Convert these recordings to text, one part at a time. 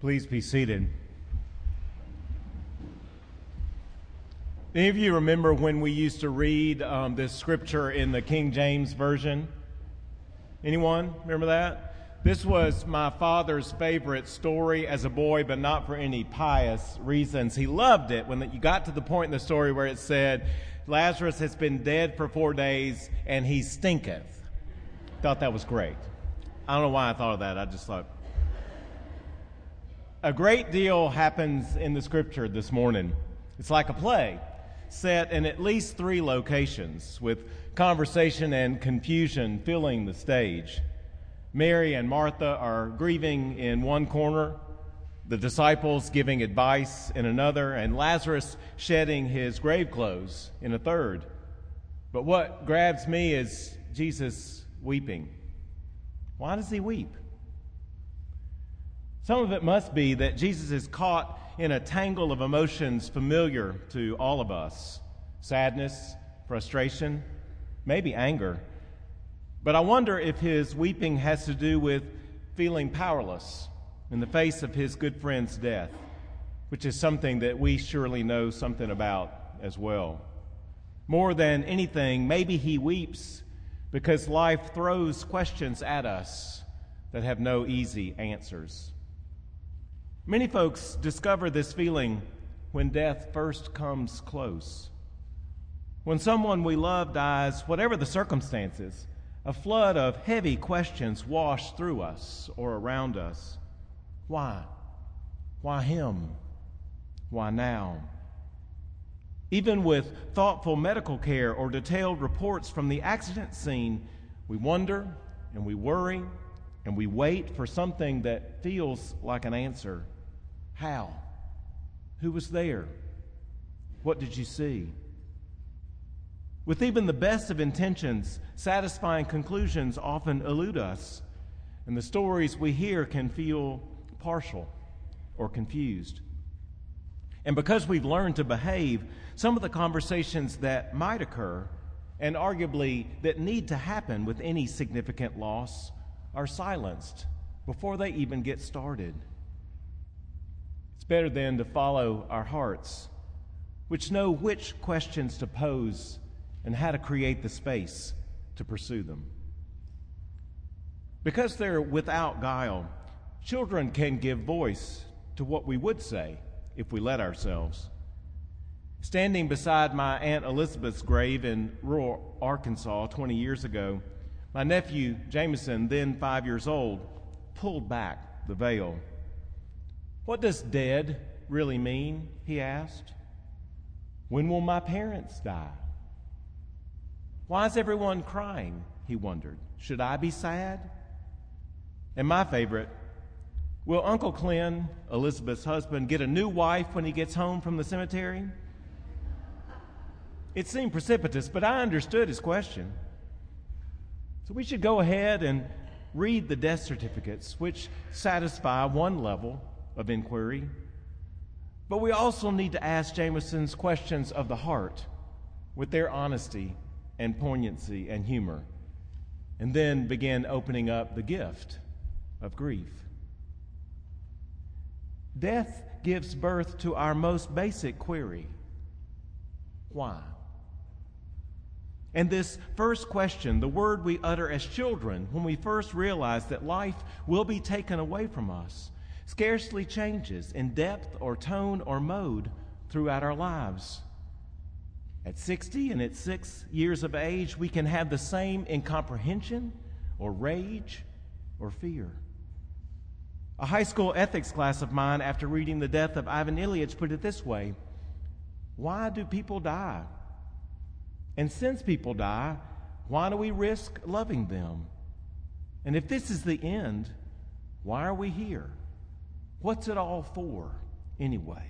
Please be seated. Any of you remember when we used to read this scripture in the King James Version? Anyone remember that? This was my father's favorite story as a boy, but not for any pious reasons. He loved it when you got to the point in the story where it said, Lazarus has been dead for 4 days and he stinketh. Thought that was great. I don't know why I thought of that. I just thought. A great deal happens in the scripture this morning. It's like a play set in at least 3 locations with conversation and confusion filling the stage. Mary and Martha are grieving in one corner, the disciples giving advice in another, and Lazarus shedding his grave clothes in a third. But what grabs me is Jesus weeping. Why does he weep? Some of it must be that Jesus is caught in a tangle of emotions familiar to all of us. Sadness, frustration, maybe anger. But I wonder if his weeping has to do with feeling powerless in the face of his good friend's death, which is something that we surely know something about as well. More than anything, maybe he weeps because life throws questions at us that have no easy answers. Many folks discover this feeling when death first comes close. When someone we love dies, whatever the circumstances, a flood of heavy questions wash through us or around us. Why? Why him? Why now? Even with thoughtful medical care or detailed reports from the accident scene, we wonder and we worry and we wait for something that feels like an answer. How? Who was there? What did you see? With even the best of intentions, satisfying conclusions often elude us, and the stories we hear can feel partial or confused. And because we've learned to behave, some of the conversations that might occur, and arguably that need to happen with any significant loss, are silenced before they even get started. It's better then to follow our hearts, which know which questions to pose and how to create the space to pursue them. Because they're without guile, children can give voice to what we would say if we let ourselves. Standing beside my Aunt Elizabeth's grave in rural Arkansas 20 years ago, my nephew, Jameson, then 5 years old, pulled back the veil. "What does dead really mean?" he asked. "When will my parents die?" "Why is everyone crying?" he wondered. "Should I be sad?" And my favorite, "Will Uncle Clem, Elizabeth's husband, get a new wife when he gets home from the cemetery?" It seemed precipitous, but I understood his question. So we should go ahead and read the death certificates, which satisfy one level of inquiry. But we also need to ask Jameson's questions of the heart with their honesty and poignancy and humor, and then begin opening up the gift of grief. Death gives birth to our most basic query: why? And this first question, the word we utter as children when we first realize that life will be taken away from us, scarcely changes in depth or tone or mode throughout our lives. At 60 and at 6 years of age, we can have the same incomprehension or rage or fear. A high school ethics class of mine, after reading the death of Ivan Ilyich, put it this way: why do people die? And since people die, why do we risk loving them? And if this is the end, why are we here? What's it all for, anyway?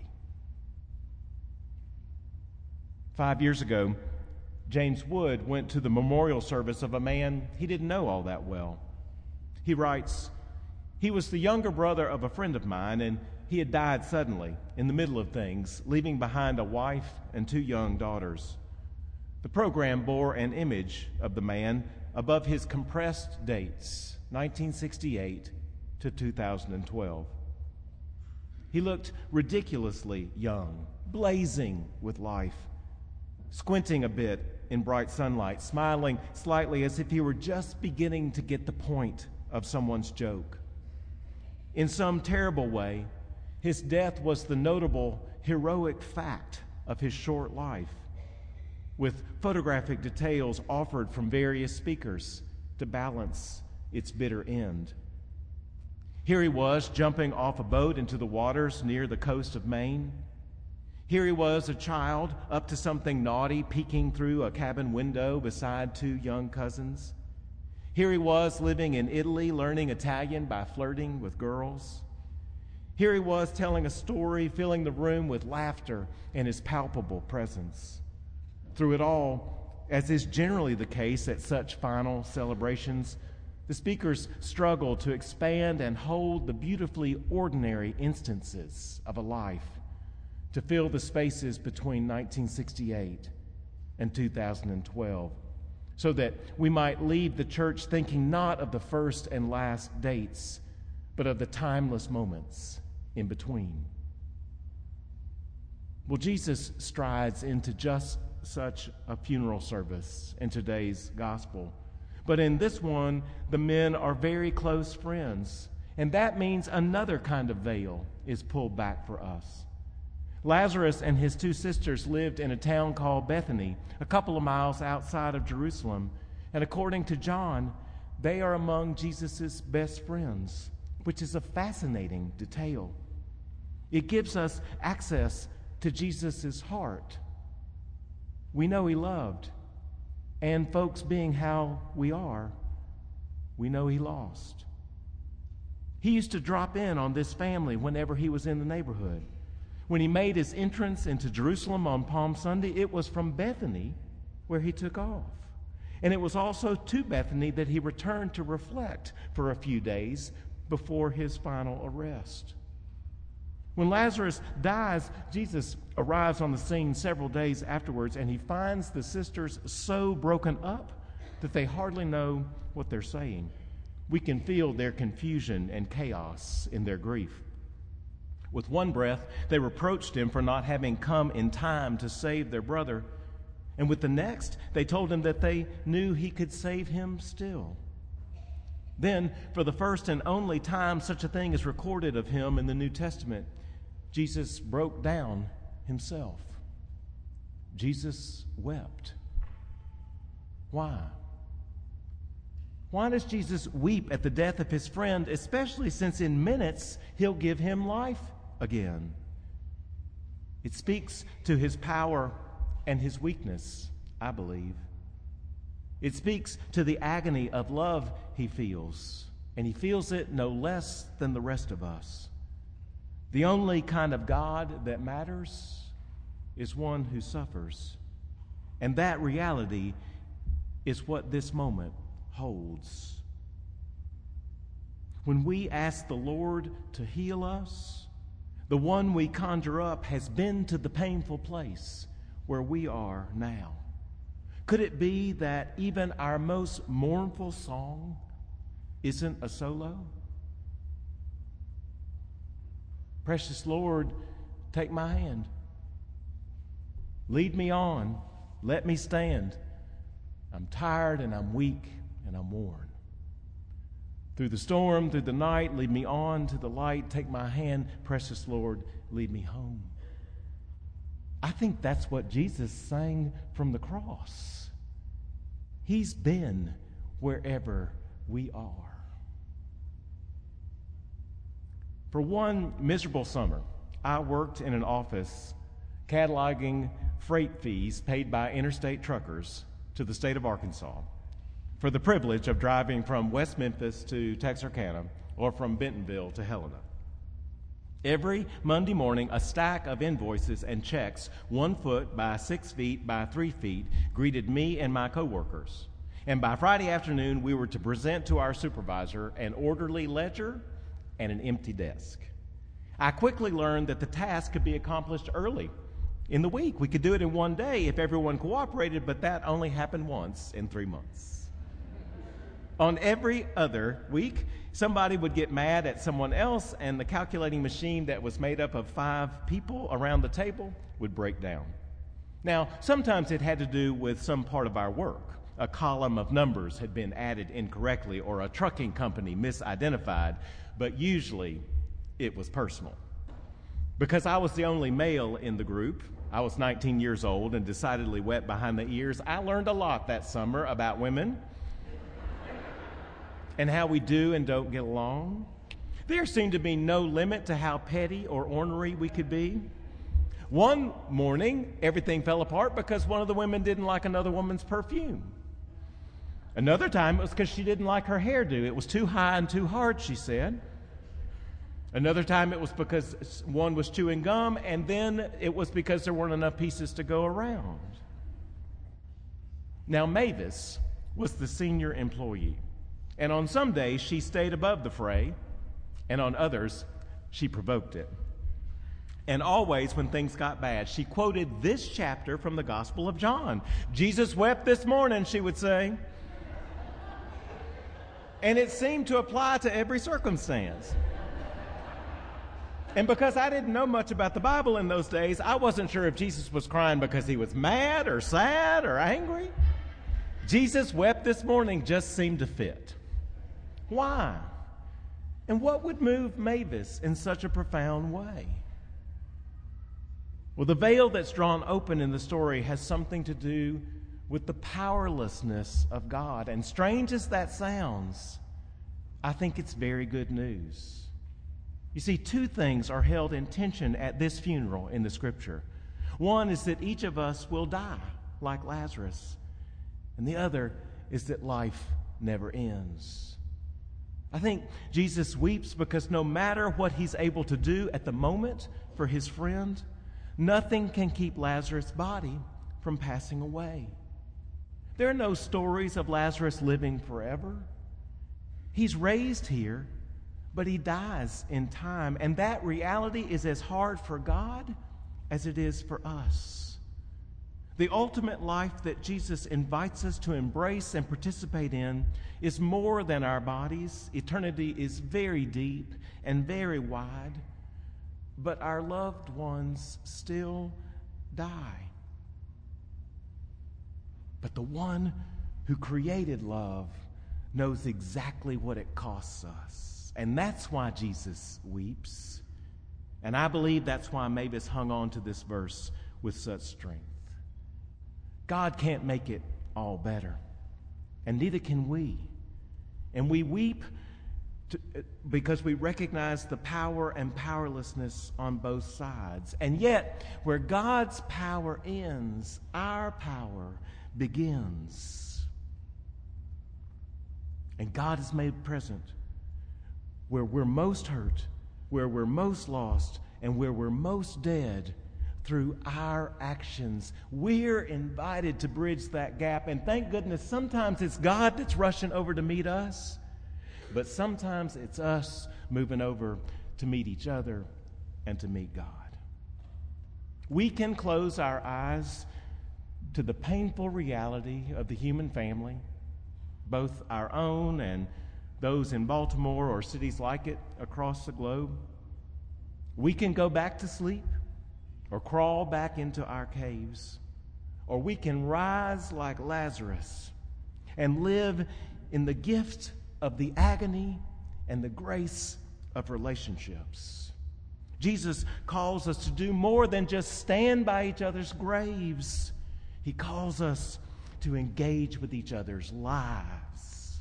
5 years ago, James Wood went to the memorial service of a man he didn't know all that well. He writes, "He was the younger brother of a friend of mine, and he had died suddenly, in the middle of things, leaving behind a wife and 2 young daughters. The program bore an image of the man above his compressed dates, 1968 to 2012. He looked ridiculously young, blazing with life, squinting a bit in bright sunlight, smiling slightly as if he were just beginning to get the point of someone's joke. In some terrible way, his death was the notable, heroic fact of his short life, with photographic details offered from various speakers to balance its bitter end. Here he was, jumping off a boat into the waters near the coast of Maine. Here he was, a child, up to something naughty, peeking through a cabin window beside two young cousins. Here he was, living in Italy, learning Italian by flirting with girls. Here he was, telling a story, filling the room with laughter and his palpable presence. Through it all, as is generally the case at such final celebrations, the speakers struggle to expand and hold the beautifully ordinary instances of a life to fill the spaces between 1968 and 2012, so that we might leave the church thinking not of the first and last dates, but of the timeless moments in between. Well, Jesus strides into just such a funeral service in today's gospel. But in this one, the men are very close friends, and that means another kind of veil is pulled back for us. Lazarus and his two sisters lived in a town called Bethany, a couple of miles outside of Jerusalem, and according to John, they are among Jesus' best friends, which is a fascinating detail. It gives us access to Jesus' heart. We know he loved, and folks being how we are, we know he lost. He used to drop in on this family whenever he was in the neighborhood. When he made his entrance into Jerusalem on Palm Sunday, it was from Bethany where he took off. And it was also to Bethany that he returned to reflect for a few days before his final arrest. When Lazarus dies, Jesus arrives on the scene several days afterwards, and he finds the sisters so broken up that they hardly know what they're saying. We can feel their confusion and chaos in their grief. With one breath, they reproached him for not having come in time to save their brother, and with the next, they told him that they knew he could save him still. Then, for the first and only time such a thing is recorded of him in the New Testament, Jesus broke down himself. Jesus wept. Why? Why does Jesus weep at the death of his friend, especially since in minutes he'll give him life again? It speaks to his power and his weakness, I believe. It speaks to the agony of love he feels, and he feels it no less than the rest of us. The only kind of God that matters is one who suffers. And that reality is what this moment holds. When we ask the Lord to heal us, the one we conjure up has been to the painful place where we are now. Could it be that even our most mournful song isn't a solo? Precious Lord, take my hand. Lead me on. Let me stand. I'm tired and I'm weak and I'm worn. Through the storm, through the night, lead me on to the light. Take my hand, precious Lord, lead me home. I think that's what Jesus sang from the cross. He's been wherever we are. For one miserable summer, I worked in an office cataloging freight fees paid by interstate truckers to the state of Arkansas for the privilege of driving from West Memphis to Texarkana or from Bentonville to Helena. Every Monday morning, a stack of invoices and checks, 1 foot by 6 feet by 3 feet, greeted me and my coworkers. And by Friday afternoon, we were to present to our supervisor an orderly ledger and an empty desk. I quickly learned that the task could be accomplished early in the week. We could do it in one day if everyone cooperated, but that only happened once in 3 months. On every other week, somebody would get mad at someone else, and the calculating machine that was made up of 5 people around the table would break down. Now, sometimes it had to do with some part of our work. A column of numbers had been added incorrectly, or a trucking company misidentified, but usually it was personal. Because I was the only male in the group, I was 19 years old and decidedly wet behind the ears, I learned a lot that summer about women and how we do and don't get along. There seemed to be no limit to how petty or ornery we could be. One morning, everything fell apart because one of the women didn't like another woman's perfume. Another time, it was because she didn't like her hairdo. It was too high and too hard, she said. Another time, it was because one was chewing gum, and then it was because there weren't enough pieces to go around. Now, Mavis was the senior employee, and on some days, she stayed above the fray, and on others, she provoked it. And always, when things got bad, she quoted this chapter from the Gospel of John. Jesus wept this morning, she would say. And it seemed to apply to every circumstance. And because I didn't know much about the Bible in those days, I wasn't sure if Jesus was crying because he was mad or sad or angry. Jesus wept this morning just seemed to fit. Why? And what would move Mavis in such a profound way? Well, the veil that's drawn open in the story has something to do with the powerlessness of God. And strange as that sounds, I think it's very good news. You see, 2 things are held in tension at this funeral in the Scripture. One is that each of us will die, like Lazarus. And the other is that life never ends. I think Jesus weeps because no matter what he's able to do at the moment for his friend, nothing can keep Lazarus' body from passing away. There are no stories of Lazarus living forever. He's raised here, but he dies in time. And that reality is as hard for God as it is for us. The ultimate life that Jesus invites us to embrace and participate in is more than our bodies. Eternity is very deep and very wide, but our loved ones still die. But the one who created love knows exactly what it costs us. And that's why Jesus weeps. And I believe that's why Mavis hung on to this verse with such strength. God can't make it all better, and neither can we. And we weep because we recognize the power and powerlessness on both sides. And yet, where God's power ends, our power begins. And God is made present where we're most hurt, where we're most lost, and where we're most dead through our actions. We're invited to bridge that gap. And thank goodness, sometimes it's God that's rushing over to meet us, but sometimes it's us moving over to meet each other and to meet God. We can close our eyes to the painful reality of the human family, both our own and those in Baltimore or cities like it across the globe. We can go back to sleep or crawl back into our caves, or we can rise like Lazarus and live in the gift of the agony and the grace of relationships. Jesus calls us to do more than just stand by each other's graves. He calls us to engage with each other's lives.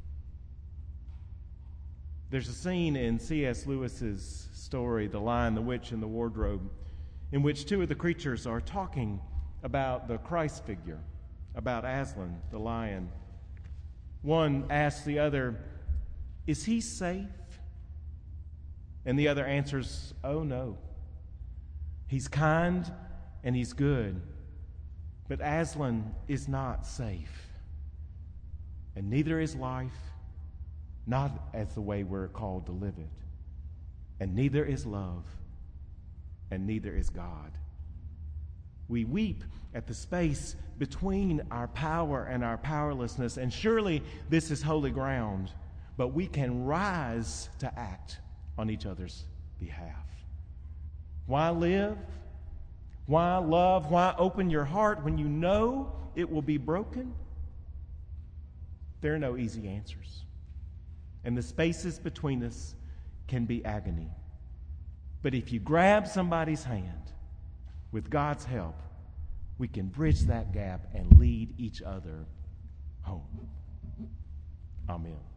There's a scene in C.S. Lewis's story, The Lion, the Witch, and the Wardrobe, in which 2 of the creatures are talking about the Christ figure, about Aslan, the lion. One asks the other, "Is he safe?" And the other answers, "Oh no. He's kind and he's good, but Aslan is not safe. And neither is life, not as the way we're called to live it. And neither is love, and neither is God. We weep at the space between our power and our powerlessness, and surely this is holy ground, but we can rise to act on each other's behalf. Why live? Why love? Why open your heart when you know it will be broken? There are no easy answers, and the spaces between us can be agony. But if you grab somebody's hand, with God's help, we can bridge that gap and lead each other home. Amen.